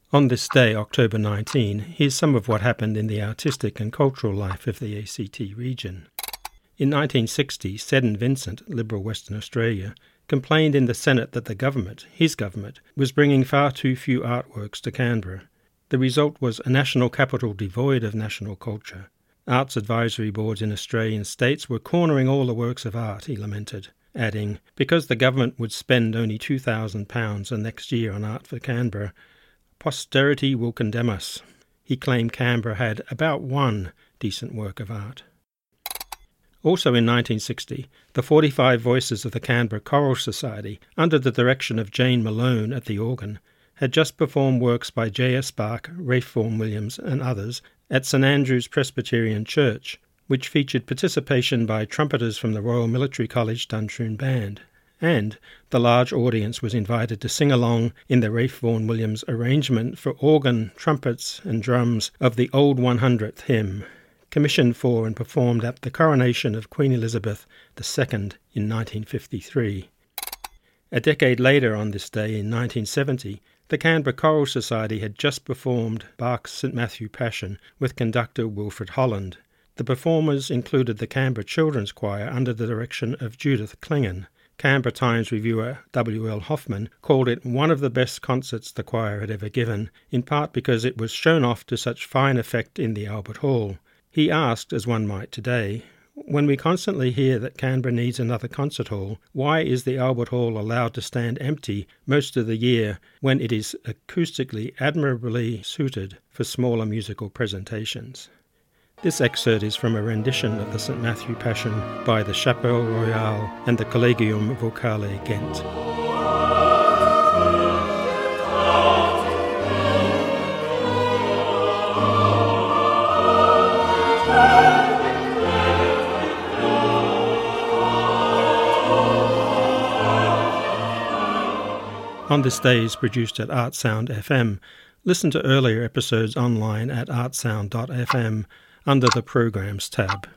On this day, October 19, here's some of what happened in the artistic and cultural life of the ACT region. In 1960, Seddon Vincent, Liberal Western Australia, complained in the Senate that the government, his government, was bringing far too few artworks to Canberra. The result was a national capital devoid of national culture. Arts advisory boards in Australian states were cornering all the works of art, he lamented, adding, because the government would spend only £2,000 the next year on art for Canberra, posterity will condemn us. He claimed Canberra had about one decent work of art. Also in 1960, the 45 Voices of the Canberra Choral Society, under the direction of Jane Malone at the organ, had just performed works by J.S. Bach, Ralph Vaughan Williams and others at St Andrew's Presbyterian Church, which featured participation by trumpeters from the Royal Military College Duntroon Band. And the large audience was invited to sing along in the Ralph Vaughan Williams arrangement for organ, trumpets and drums of the Old 100th hymn, commissioned for and performed at the coronation of Queen Elizabeth II in 1953. A decade later on this day in 1970, the Canberra Choral Society had just performed Bach's St Matthew Passion with conductor Wilfred Holland. The performers included the Canberra Children's Choir under the direction of Judith Klingon. Canberra Times reviewer W.L. Hoffman called it one of the best concerts the choir had ever given, in part because it was shown off to such fine effect in the Albert Hall. He asked, as one might today, when we constantly hear that Canberra needs another concert hall, why is the Albert Hall allowed to stand empty most of the year when it is acoustically admirably suited for smaller musical presentations? This excerpt is from a rendition of the St Matthew Passion by the Chapelle Royale and the Collegium Vocale Ghent. On This Day is produced at Artsound FM. Listen to earlier episodes online at artsound.fm under the Programs tab.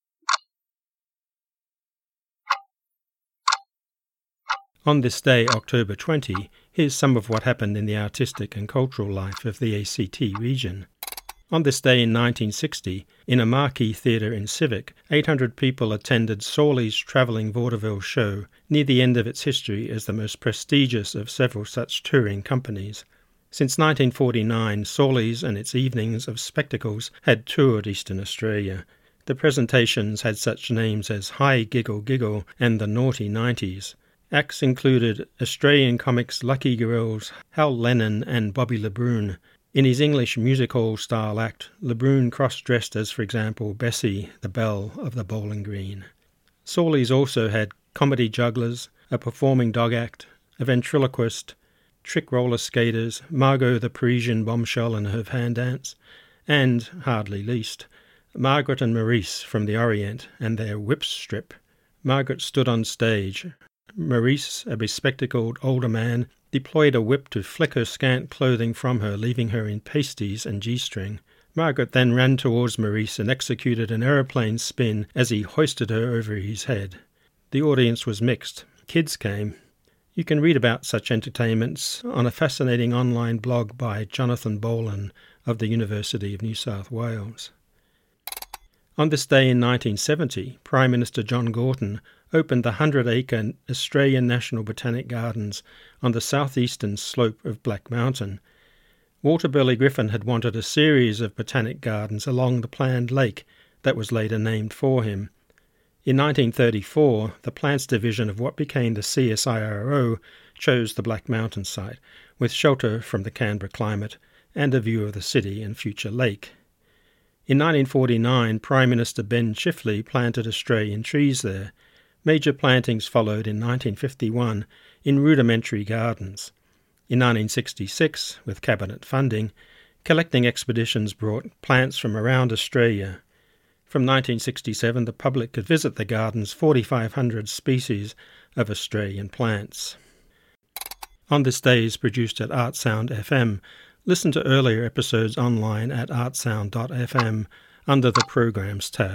On this day, October 20, here's some of what happened in the artistic and cultural life of the ACT region. On this day in 1960, in a marquee theatre in Civic, 800 people attended Sawley's travelling vaudeville show, near the end of its history as the most prestigious of several such touring companies. Since 1949, Sawley's and its evenings of spectacles had toured Eastern Australia. The presentations had such names as Hi Giggle Giggle and the Naughty Nineties. Acts included Australian comics Lucky Girls, Hal Lennon and Bobby LeBrun. In his English music hall style act, LeBrun cross-dressed as, for example, Bessie, the belle of the Bowling Green. Sawley's also had comedy jugglers, a performing dog act, a ventriloquist, trick roller skaters, Margot the Parisian bombshell and her fan dance, and, hardly least, Margaret and Maurice from the Orient and their whip strip. Margaret stood on stage. Maurice, a bespectacled older man, deployed a whip to flick her scant clothing from her, leaving her in pasties and G-string. Margaret then ran towards Maurice and executed an aeroplane spin as he hoisted her over his head. The audience was mixed. Kids came. You can read about such entertainments on a fascinating online blog by Jonathan Boland of the University of New South Wales. On this day in 1970, Prime Minister John Gorton opened the 100-acre Australian National Botanic Gardens on the southeastern slope of Black Mountain. Walter Burley Griffin had wanted a series of botanic gardens along the planned lake that was later named for him. In 1934, the Plants Division of what became the CSIRO chose the Black Mountain site, with shelter from the Canberra climate and a view of the city and future lake. In 1949, Prime Minister Ben Chifley planted Australian trees there. Major plantings followed in 1951 in rudimentary gardens. In 1966, with cabinet funding, collecting expeditions brought plants from around Australia. From 1967, the public could visit the garden's 4,500 species of Australian plants. On This Day is produced at Artsound FM. Listen to earlier episodes online at artsound.fm under the Programs tab.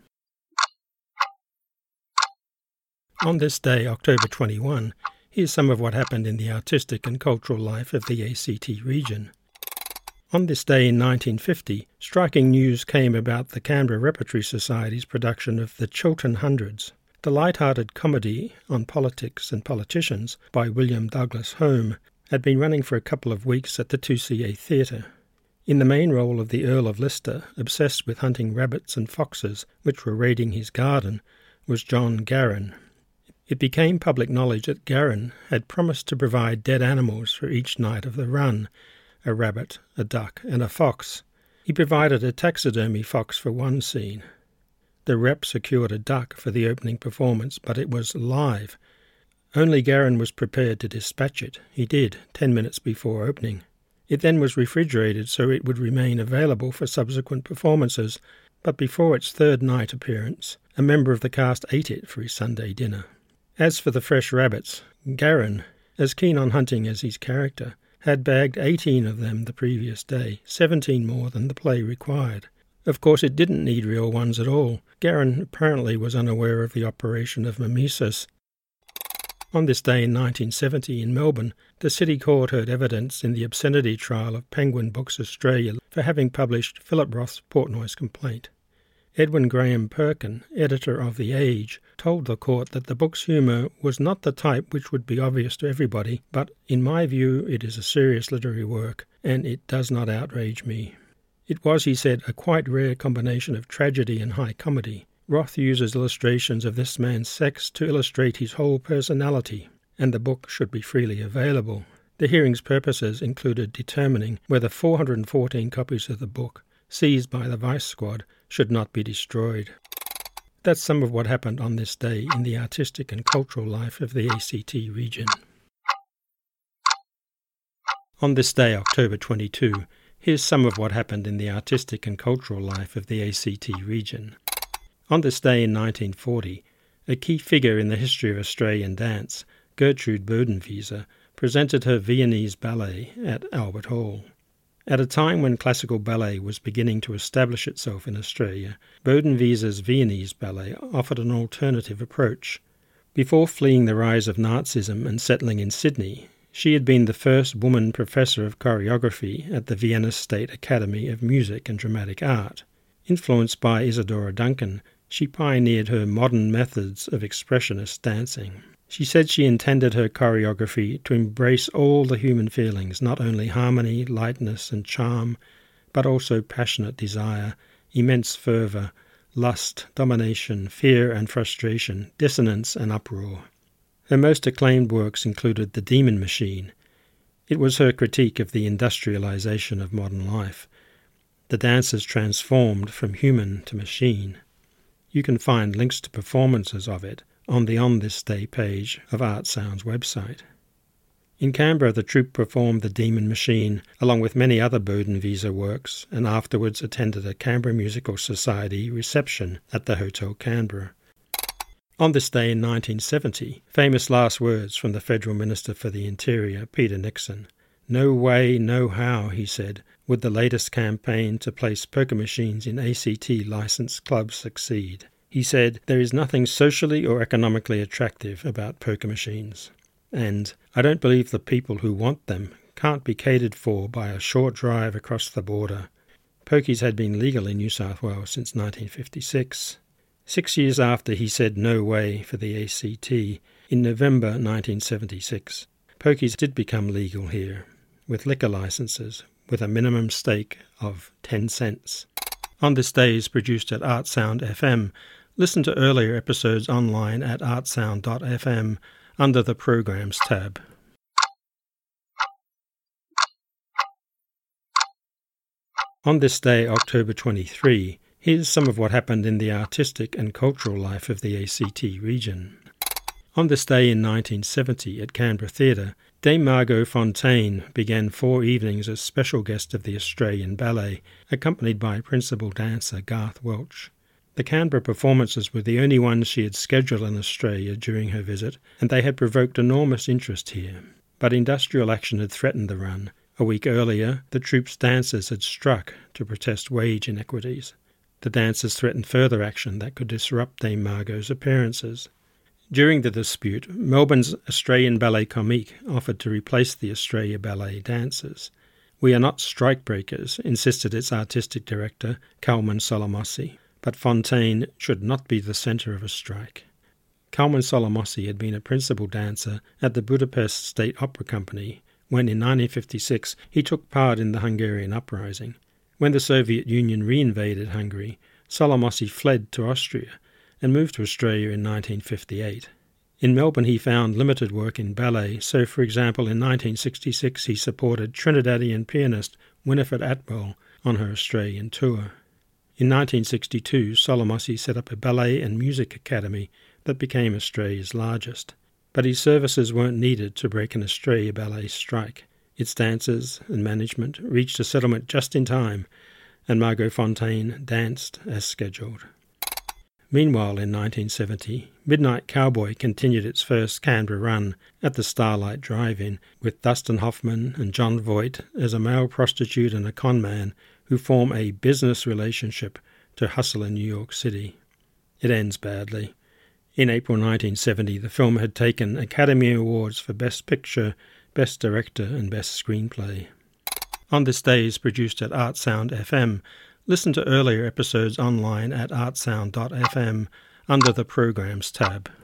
On this day, October 21, here's some of what happened in the artistic and cultural life of the ACT region. On this day in 1950, striking news came about the Canberra Repertory Society's production of The Chiltern Hundreds, the light-hearted comedy on politics and politicians by William Douglas Home, had been running for a couple of weeks at the 2CA Theatre. In the main role of the Earl of Leicester, obsessed with hunting rabbits and foxes which were raiding his garden, was John Garran. It became public knowledge that Garran had promised to provide dead animals for each night of the run, a rabbit, a duck, and a fox. He provided a taxidermy fox for one scene. The rep secured a duck for the opening performance, but it was live. Only Garran was prepared to dispatch it. He did, 10 minutes before opening. It then was refrigerated so it would remain available for subsequent performances, but before its third night appearance, a member of the cast ate it for his Sunday dinner. As for the fresh rabbits, Garran, as keen on hunting as his character, had bagged 18 of them the previous day, 17 more than the play required. Of course, it didn't need real ones at all. Garran apparently was unaware of the operation of mimesis. On this day in 1970 in Melbourne, the City Court heard evidence in the obscenity trial of Penguin Books Australia for having published Philip Roth's Portnoy's complaint. Edwin Graham Perkin, editor of The Age, told the court that the book's humour was not the type which would be obvious to everybody, but in my view it is a serious literary work, and it does not outrage me. It was, he said, a quite rare combination of tragedy and high comedy. Roth uses illustrations of this man's sex to illustrate his whole personality, and the book should be freely available. The hearing's purposes included determining whether 414 copies of the book, seized by the Vice Squad, should not be destroyed. That's some of what happened on this day in the artistic and cultural life of the ACT region. On this day, October 22, here's some of what happened in the artistic and cultural life of the ACT region. On this day in 1940, a key figure in the history of Australian dance, Gertrude Bodenwieser, presented her Viennese ballet at Albert Hall. At a time when classical ballet was beginning to establish itself in Australia, Bodenwieser's Viennese ballet offered an alternative approach. Before fleeing the rise of Nazism and settling in Sydney, she had been the first woman professor of choreography at the Vienna State Academy of Music and Dramatic Art. Influenced by Isadora Duncan, she pioneered her modern methods of expressionist dancing. She said she intended her choreography to embrace all the human feelings, not only harmony, lightness and charm, but also passionate desire, immense fervour, lust, domination, fear and frustration, dissonance and uproar. Her most acclaimed works included The Demon Machine. It was her critique of the industrialization of modern life. The dancers transformed from human to machine. You can find links to performances of it on the On This Day page of Art Sound's website. In Canberra, the troupe performed The Demon Machine along with many other Bodenwieser works and afterwards attended a Canberra Musical Society reception at the Hotel Canberra. On this day in 1970, famous last words from the Federal Minister for the Interior, Peter Nixon. "No way, no how," he said, would the latest campaign to place poker machines in ACT licensed clubs succeed. He said, "There is nothing socially or economically attractive about poker machines. And I don't believe the people who want them can't be catered for by a short drive across the border." Pokies had been legal in New South Wales since 1956. 6 years after he said no way for the ACT, in November 1976, pokies did become legal here, with liquor licences, with a minimum stake of 10 cents. On This Day is produced at Art Sound FM. Listen to earlier episodes online at artsound.fm under the Programs tab. On this day, October 23, here's some of what happened in the artistic and cultural life of the ACT region. On this day in 1970 at Canberra Theatre, Dame Margot Fontaine began 4 evenings as special guest of the Australian Ballet, accompanied by principal dancer Garth Welch. The Canberra performances were the only ones she had scheduled in Australia during her visit, and they had provoked enormous interest here. But industrial action had threatened the run. A week earlier, the troupe's dancers had struck to protest wage inequities. The dancers threatened further action that could disrupt Dame Margot's appearances. During the dispute, Melbourne's Australian Ballet Comique offered to replace the Australia Ballet dancers. "We are not strikebreakers," insisted its artistic director, Kalman Solomossi, but Fontaine should not be the centre of a strike. Kalman Solomossi had been a principal dancer at the Budapest State Opera Company when in 1956 he took part in the Hungarian uprising. When the Soviet Union reinvaded Hungary, Solomossi fled to Austria and moved to Australia in 1958. In Melbourne he found limited work in ballet, so for example in 1966 he supported Trinidadian pianist Winifred Atwell on her Australian tour. In 1962 Solomossi set up a ballet and music academy that became Australia's largest. But his services weren't needed to break an Australia ballet strike. Its dancers and management reached a settlement just in time, and Margot Fontaine danced as scheduled. Meanwhile, in 1970, Midnight Cowboy continued its first Canberra run at the Starlight Drive-In, with Dustin Hoffman and John Voight as a male prostitute and a con man who form a business relationship to hustle in New York City. It ends badly. In April 1970, the film had taken Academy Awards for Best Picture, Best Director and Best Screenplay. On This Day is produced at Artsound FM. Listen to earlier episodes online at artsound.fm under the Programs tab.